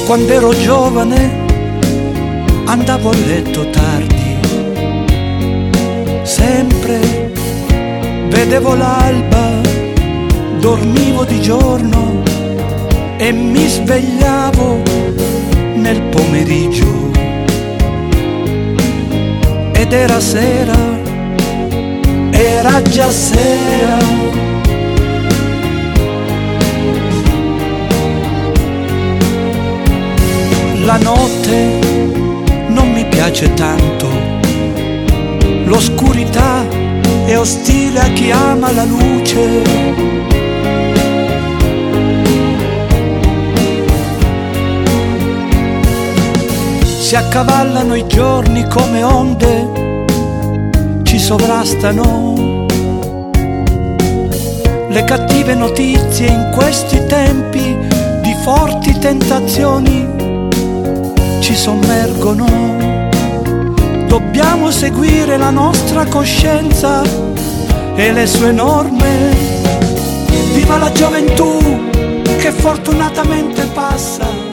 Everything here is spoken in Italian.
Quando ero giovane andavo a letto tardi, sempre vedevo l'alba, dormivo di giorno e mi svegliavo nel pomeriggio. Ed era sera, era già sera. La notte non mi piace tanto, l'oscurità è ostile a chi ama la luce. Si accavallano i giorni come onde, ci sovrastano le cattive notizie in questi tempi di forti tentazioni. Ci sommergono, dobbiamo seguire la nostra coscienza e le sue norme. Viva la gioventù che fortunatamente passa.